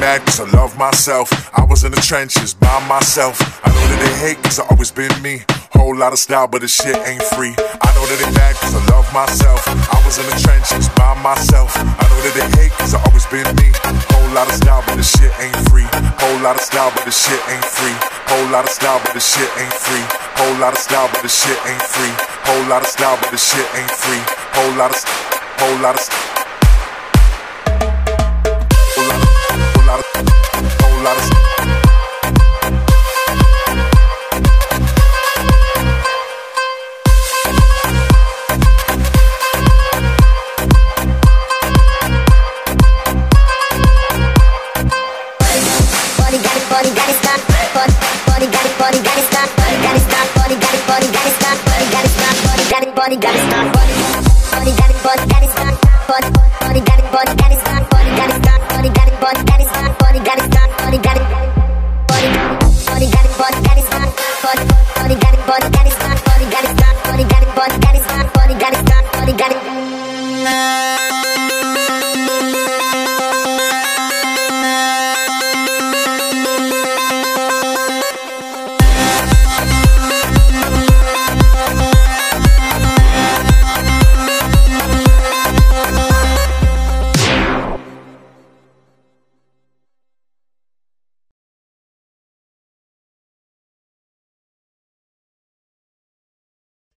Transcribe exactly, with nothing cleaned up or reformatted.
mad cause I love myself. I was in the trenches by myself. I know that they hate cause I always been me. Whole lot of style but this shit ain't free. I know that they mad cause I love myself. I was in the trenches by myself. I know that they hate cause I always been me. Whole lot of style but this shit ain't free. Whole lot of style but this shit ain't free. Whole lot of style but this shit ain't free. Whole lot of style but this shit ain't free. Whole lot of style but this shit ain't free. Whole lot of whole lot of whole lot of whole lot of Body got it, body got it, stop. Body, body got it, body got it, stop. Body got it, stop. Body got it, body got it, stop. Body got it, stop. Body got it, body got it, stop. Body, body got it, body got it, stop. Body, body got it, body got it, stop. Body got it, stop. Body got it, body got it, stop. Body got it.